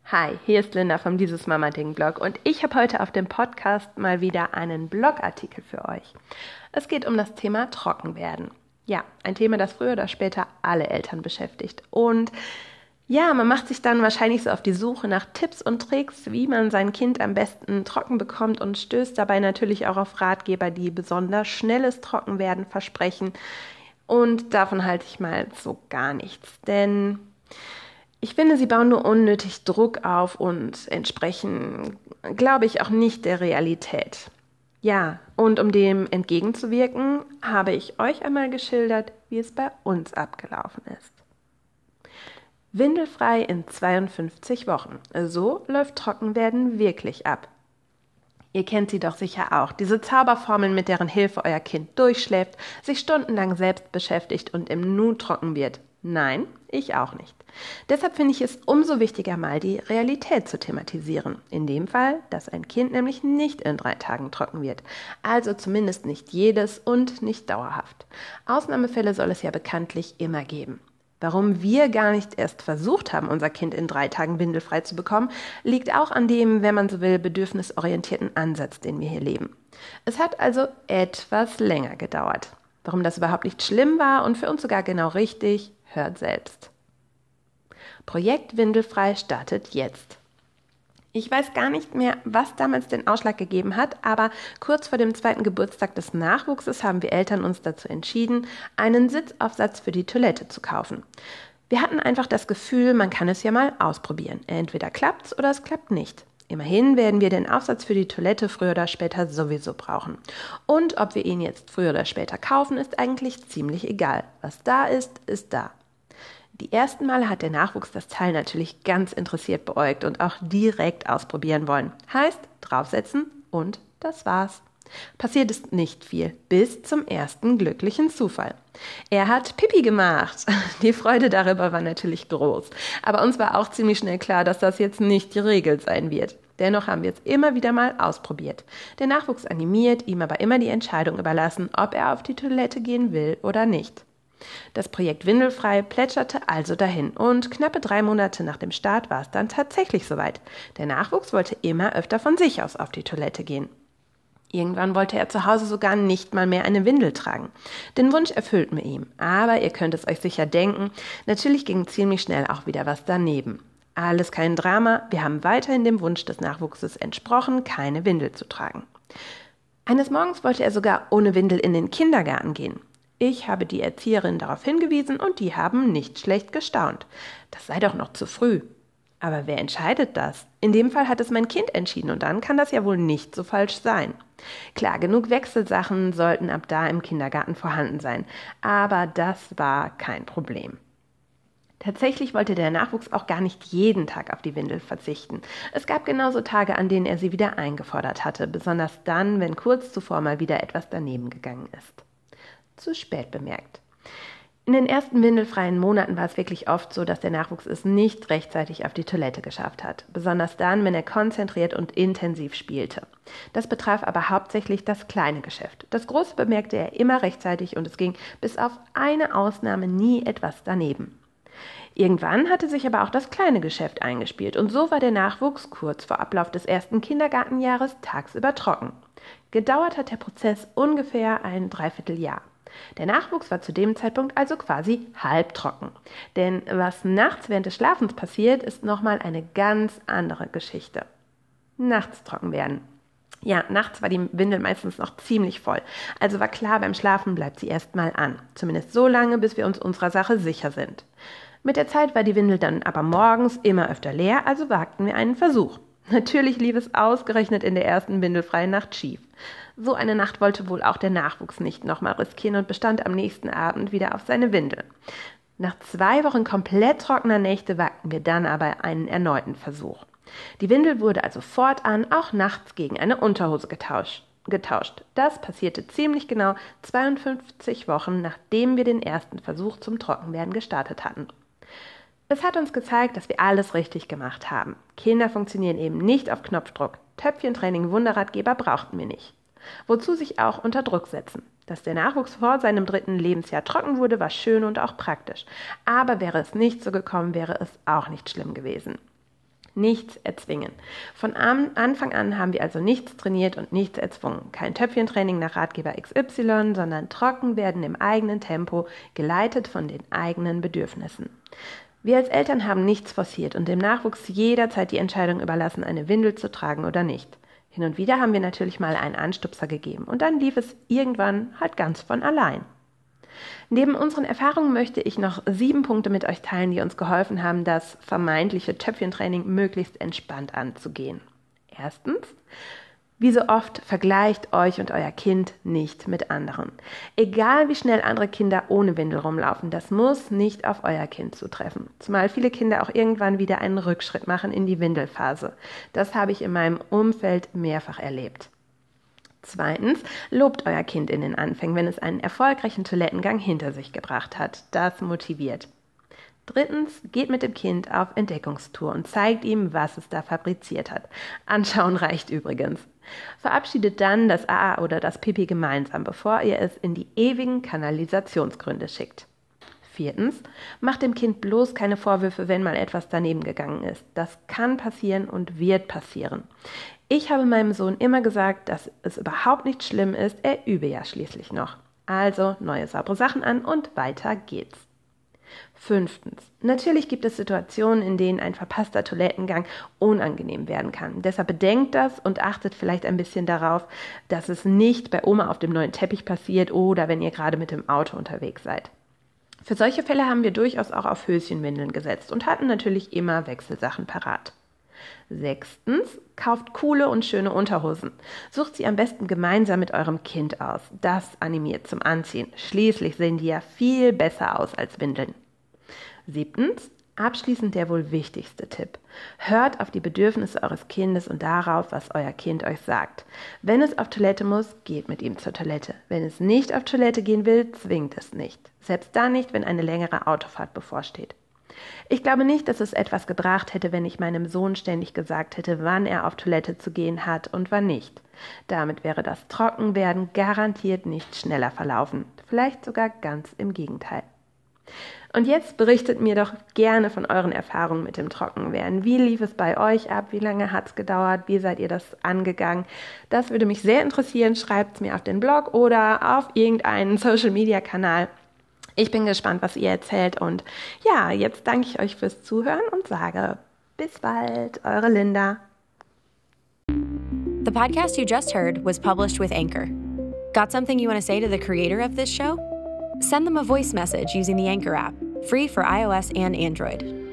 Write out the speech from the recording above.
Hi, hier ist Linda vom Dieses Mama Ding Blog und ich habe heute auf dem Podcast mal wieder einen Blogartikel für euch. Es geht um das Thema Trockenwerden. Ja, ein Thema, das früher oder später alle Eltern beschäftigt. Und ja, man macht sich dann wahrscheinlich so auf die Suche nach Tipps und Tricks, wie man sein Kind am besten trocken bekommt und stößt dabei natürlich auch auf Ratgeber, die besonders schnelles Trockenwerden versprechen. Und davon halte ich mal so gar nichts, denn ich finde, sie bauen nur unnötig Druck auf und entsprechen, glaube ich, auch nicht der Realität. Ja, und um dem entgegenzuwirken, habe ich euch einmal geschildert, wie es bei uns abgelaufen ist. Windelfrei in 52 Wochen. So läuft Trockenwerden wirklich ab. Ihr kennt sie doch sicher auch, diese Zauberformeln, mit deren Hilfe euer Kind durchschläft, sich stundenlang selbst beschäftigt und im Nu trocken wird. Nein, ich auch nicht. Deshalb finde ich es umso wichtiger, mal die Realität zu thematisieren. In dem Fall, dass ein Kind nämlich nicht in 3 Tagen trocken wird. Also zumindest nicht jedes und nicht dauerhaft. Ausnahmefälle soll es ja bekanntlich immer geben. Warum wir gar nicht erst versucht haben, unser Kind in 3 Tagen windelfrei zu bekommen, liegt auch an dem, wenn man so will, bedürfnisorientierten Ansatz, den wir hier leben. Es hat also etwas länger gedauert. Warum das überhaupt nicht schlimm war und für uns sogar genau richtig, hört selbst. Projekt Windelfrei startet jetzt. Ich weiß gar nicht mehr, was damals den Ausschlag gegeben hat, aber kurz vor dem 2. Geburtstag des Nachwuchses haben wir Eltern uns dazu entschieden, einen Sitzaufsatz für die Toilette zu kaufen. Wir hatten einfach das Gefühl, man kann es ja mal ausprobieren. Entweder klappt's oder es klappt nicht. Immerhin werden wir den Aufsatz für die Toilette früher oder später sowieso brauchen. Und ob wir ihn jetzt früher oder später kaufen, ist eigentlich ziemlich egal. Was da ist, ist da. Die ersten Male hat der Nachwuchs das Teil natürlich ganz interessiert beäugt und auch direkt ausprobieren wollen. Heißt, draufsetzen und das war's. Passiert ist nicht viel, bis zum ersten glücklichen Zufall. Er hat Pipi gemacht. Die Freude darüber war natürlich groß. Aber uns war auch ziemlich schnell klar, dass das jetzt nicht die Regel sein wird. Dennoch haben wir es immer wieder mal ausprobiert. Der Nachwuchs animiert, ihm aber immer die Entscheidung überlassen, ob er auf die Toilette gehen will oder nicht. Das Projekt Windelfrei plätscherte also dahin und knappe 3 Monate nach dem Start war es dann tatsächlich soweit. Der Nachwuchs wollte immer öfter von sich aus auf die Toilette gehen. Irgendwann wollte er zu Hause sogar nicht mal mehr eine Windel tragen. Den Wunsch erfüllten wir ihm, aber ihr könnt es euch sicher denken, natürlich ging ziemlich schnell auch wieder was daneben. Alles kein Drama, wir haben weiterhin dem Wunsch des Nachwuchses entsprochen, keine Windel zu tragen. Eines Morgens wollte er sogar ohne Windel in den Kindergarten gehen. Ich habe die Erzieherin darauf hingewiesen und die haben nicht schlecht gestaunt. Das sei doch noch zu früh. Aber wer entscheidet das? In dem Fall hat es mein Kind entschieden und dann kann das ja wohl nicht so falsch sein. Klar, genug Wechselsachen sollten ab da im Kindergarten vorhanden sein, aber das war kein Problem. Tatsächlich wollte der Nachwuchs auch gar nicht jeden Tag auf die Windel verzichten. Es gab genauso Tage, an denen er sie wieder eingefordert hatte, besonders dann, wenn kurz zuvor mal wieder etwas daneben gegangen ist. Zu spät bemerkt. In den ersten windelfreien Monaten war es wirklich oft so, dass der Nachwuchs es nicht rechtzeitig auf die Toilette geschafft hat. Besonders dann, wenn er konzentriert und intensiv spielte. Das betraf aber hauptsächlich das kleine Geschäft. Das große bemerkte er immer rechtzeitig und es ging bis auf eine Ausnahme nie etwas daneben. Irgendwann hatte sich aber auch das kleine Geschäft eingespielt und so war der Nachwuchs kurz vor Ablauf des ersten Kindergartenjahres tagsüber trocken. Gedauert hat der Prozess ungefähr ein Dreivierteljahr. Der Nachwuchs war zu dem Zeitpunkt also quasi halbtrocken. Denn was nachts während des Schlafens passiert, ist nochmal eine ganz andere Geschichte. Nachts trocken werden. Ja, nachts war die Windel meistens noch ziemlich voll. Also war klar, beim Schlafen bleibt sie erstmal an. Zumindest so lange, bis wir uns unserer Sache sicher sind. Mit der Zeit war die Windel dann aber morgens immer öfter leer, also wagten wir einen Versuch. Natürlich lief es ausgerechnet in der ersten windelfreien Nacht schief. So eine Nacht wollte wohl auch der Nachwuchs nicht nochmal riskieren und bestand am nächsten Abend wieder auf seine Windel. Nach 2 Wochen komplett trockener Nächte wagten wir dann aber einen erneuten Versuch. Die Windel wurde also fortan auch nachts gegen eine Unterhose getauscht. Das passierte ziemlich genau 52 Wochen, nachdem wir den ersten Versuch zum Trockenwerden gestartet hatten. Es hat uns gezeigt, dass wir alles richtig gemacht haben. Kinder funktionieren eben nicht auf Knopfdruck. Töpfchentraining, Wunderratgeber brauchten wir nicht. Wozu sich auch unter Druck setzen. Dass der Nachwuchs vor seinem 3. Lebensjahr trocken wurde, war schön und auch praktisch. Aber wäre es nicht so gekommen, wäre es auch nicht schlimm gewesen. Nichts erzwingen. Von Anfang an haben wir also nichts trainiert und nichts erzwungen. Kein Töpfchentraining nach Ratgeber XY, sondern trocken werden im eigenen Tempo, geleitet von den eigenen Bedürfnissen. Wir als Eltern haben nichts forciert und dem Nachwuchs jederzeit die Entscheidung überlassen, eine Windel zu tragen oder nicht. Hin und wieder haben wir natürlich mal einen Anstupser gegeben und dann lief es irgendwann halt ganz von allein. Neben unseren Erfahrungen möchte ich noch 7 Punkte mit euch teilen, die uns geholfen haben, das vermeintliche Töpfchentraining möglichst entspannt anzugehen. Erstens: Wie so oft, vergleicht euch und euer Kind nicht mit anderen. Egal wie schnell andere Kinder ohne Windel rumlaufen, das muss nicht auf euer Kind zutreffen. Zumal viele Kinder auch irgendwann wieder einen Rückschritt machen in die Windelphase. Das habe ich in meinem Umfeld mehrfach erlebt. Zweitens, lobt euer Kind in den Anfängen, wenn es einen erfolgreichen Toilettengang hinter sich gebracht hat. Das motiviert. Drittens, geht mit dem Kind auf Entdeckungstour und zeigt ihm, was es da fabriziert hat. Anschauen reicht übrigens. Verabschiedet dann das AA oder das Pipi gemeinsam, bevor ihr es in die ewigen Kanalisationsgründe schickt. Viertens, macht dem Kind bloß keine Vorwürfe, wenn mal etwas daneben gegangen ist. Das kann passieren und wird passieren. Ich habe meinem Sohn immer gesagt, dass es überhaupt nicht schlimm ist, er übe ja schließlich noch. Also neue saubere Sachen an und weiter geht's. Fünftens, natürlich gibt es Situationen, in denen ein verpasster Toilettengang unangenehm werden kann. Deshalb bedenkt das und achtet vielleicht ein bisschen darauf, dass es nicht bei Oma auf dem neuen Teppich passiert oder wenn ihr gerade mit dem Auto unterwegs seid. Für solche Fälle haben wir durchaus auch auf Höschenwindeln gesetzt und hatten natürlich immer Wechselsachen parat. Sechstens, kauft coole und schöne Unterhosen. Sucht sie am besten gemeinsam mit eurem Kind aus. Das animiert zum Anziehen. Schließlich sehen die ja viel besser aus als Windeln. Siebtens, abschließend der wohl wichtigste Tipp. Hört auf die Bedürfnisse eures Kindes und darauf, was euer Kind euch sagt. Wenn es auf Toilette muss, geht mit ihm zur Toilette. Wenn es nicht auf Toilette gehen will, zwingt es nicht. Selbst dann nicht, wenn eine längere Autofahrt bevorsteht. Ich glaube nicht, dass es etwas gebracht hätte, wenn ich meinem Sohn ständig gesagt hätte, wann er auf Toilette zu gehen hat und wann nicht. Damit wäre das Trockenwerden garantiert nicht schneller verlaufen. Vielleicht sogar ganz im Gegenteil. Und jetzt berichtet mir doch gerne von euren Erfahrungen mit dem Trockenwerden. Wie lief es bei euch ab? Wie lange hat es gedauert? Wie seid ihr das angegangen? Das würde mich sehr interessieren. Schreibt es mir auf den Blog oder auf irgendeinen Social-Media-Kanal. Ich bin gespannt, was ihr erzählt. Und ja, jetzt danke ich euch fürs Zuhören und sage bis bald, eure Linda. The podcast you just heard was published with Anchor. Got something you want to say to the creator of this show? Send them a voice message using the Anchor app, free for iOS and Android.